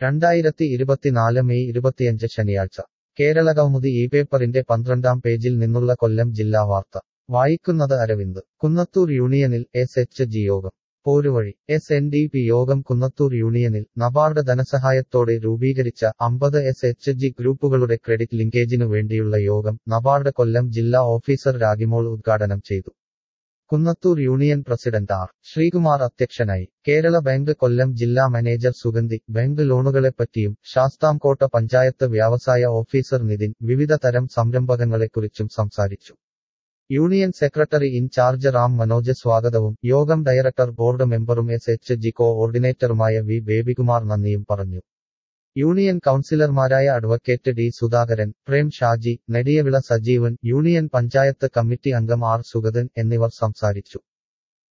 2024 May 25 ശനിയാഴ്ച കേരളകൗമുദി ഈ പേപ്പറിന്റെ 12-ാം പേജിൽ നിന്നുള്ള കൊല്ലം ജില്ലാ വാർത്ത വായിക്കുന്നത് അരവിന്ദ്. കുന്നത്തൂർ യൂണിയനിൽ SHG യോഗം. പോരുവഴി. SNDP യോഗം കുന്നത്തൂർ യൂണിയനിൽ നബാർഡ് ധനസഹായത്തോടെ രൂപീകരിച്ച 50 SHG ഗ്രൂപ്പുകളുടെ ക്രെഡിറ്റ് ലിങ്കേജിനു വേണ്ടിയുള്ള യോഗം നബാർഡ് കൊല്ലം ജില്ലാ ഓഫീസർ രാഗിമോൾ ഉദ്ഘാടനം ചെയ്തു. Kunnathur union president R. Sreekumar അധ്യക്ഷനായി. കേരള ബാങ്ക് കൊല്ലം ജില്ലാ മാനേജർ സുഗന്ധി ബാങ്ക് ലോണുകളെപ്പറ്റിയും ശാസ്താംകോട്ട പഞ്ചായത്ത് വ്യവസായ ഓഫീസർ നിതിൻ വിവിധ തരം സംരംഭകങ്ങളെക്കുറിച്ചും സംസാരിച്ചു. Union secretary in charge Ram Manoj സ്വാഗതവും യോഗം ഡയറക്ടർ ബോർഡ് മെമ്പറും SHG കോഓർഡിനേറ്ററുമായ വി. ബേബികുമാർ നന്ദിയും പറഞ്ഞു. യൂണിയൻ കൗൺസിലർമാരായ advocate D. Sudhakaran, Prem Shaji, Nediyavila Sajeevan, union panchayat committee അംഗം ആർ. സുഗതൻ എന്നിവർ സംസാരിച്ചു.